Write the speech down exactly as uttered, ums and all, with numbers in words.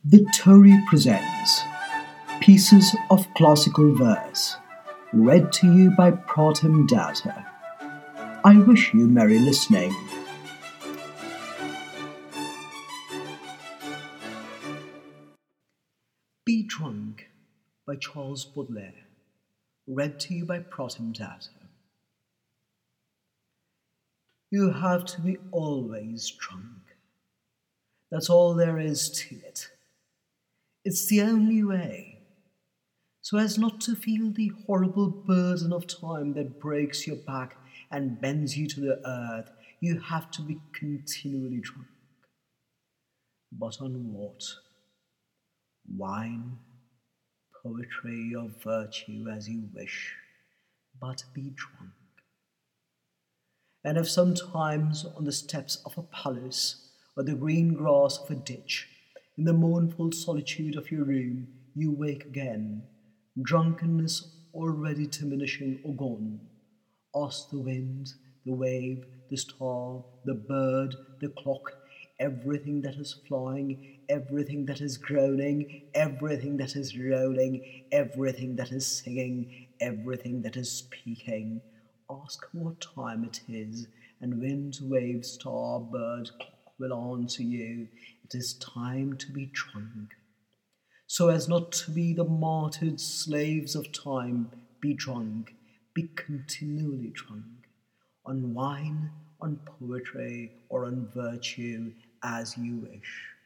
Victory presents Pieces of Classical Verse, read to you by Pratham Datta. I wish you merry listening. Be Drunk by Charles Baudelaire, read to you by Pratham Datta. You have to be always drunk. That's all there is to it. It's the only way, so as not to feel the horrible burden of time that breaks your back and bends you to the earth. You have to be continually drunk. But on what? Wine, poetry, or virtue, as you wish, but be drunk. And if sometimes on the steps of a palace or the green grass of a ditch, in the mournful solitude of your room, you wake again, drunkenness already diminishing or gone, ask the wind, the wave, the star, the bird, the clock, everything that is flying, everything that is groaning, everything that is rolling, everything that is singing, everything that is speaking. Ask what time it is, and wind, wave, star, bird, clock will answer you. It is time to be drunk. So as not to be the martyred slaves of time, be drunk, be continually drunk, on wine, on poetry, or on virtue, as you wish.